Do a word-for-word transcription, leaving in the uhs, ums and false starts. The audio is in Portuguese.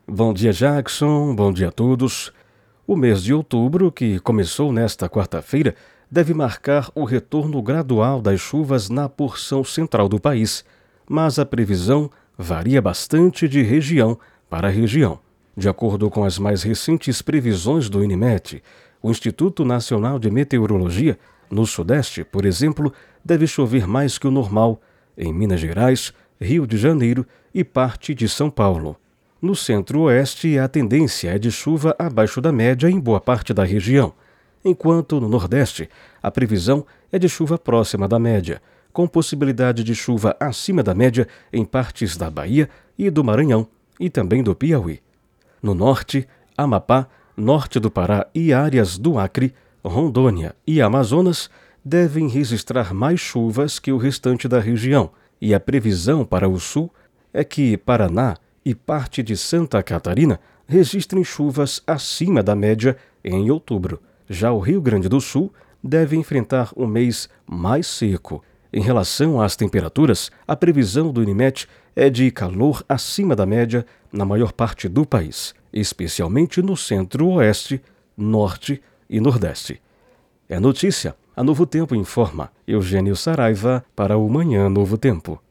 Bom dia, Jackson. Bom dia a todos. O mês de outubro, que começou nesta quarta-feira, deve marcar o retorno gradual das chuvas na porção central do país, mas a previsão varia bastante de região para região. De acordo com as mais recentes previsões do INMET, o Instituto Nacional de Meteorologia, no Sudeste, por exemplo, deve chover mais que o normal, em Minas Gerais, Rio de Janeiro e parte de São Paulo. No Centro-Oeste, a tendência é de chuva abaixo da média em boa parte da região, enquanto no Nordeste, a previsão é de chuva próxima da média, com possibilidade de chuva acima da média em partes da Bahia e do Maranhão, e também do Piauí. No Norte, Amapá, norte do Pará e áreas do Acre, Rondônia e Amazonas devem registrar mais chuvas que o restante da região, e a previsão para o Sul é que Paraná e parte de Santa Catarina registrem chuvas acima da média em outubro. Já o Rio Grande do Sul deve enfrentar um mês mais seco. Em relação às temperaturas, a previsão do INMET é de calor acima da média na maior parte do país, especialmente no Centro-Oeste, Norte e Nordeste. É notícia. A Novo Tempo informa. Eugênio Saraiva para o Manhã Novo Tempo.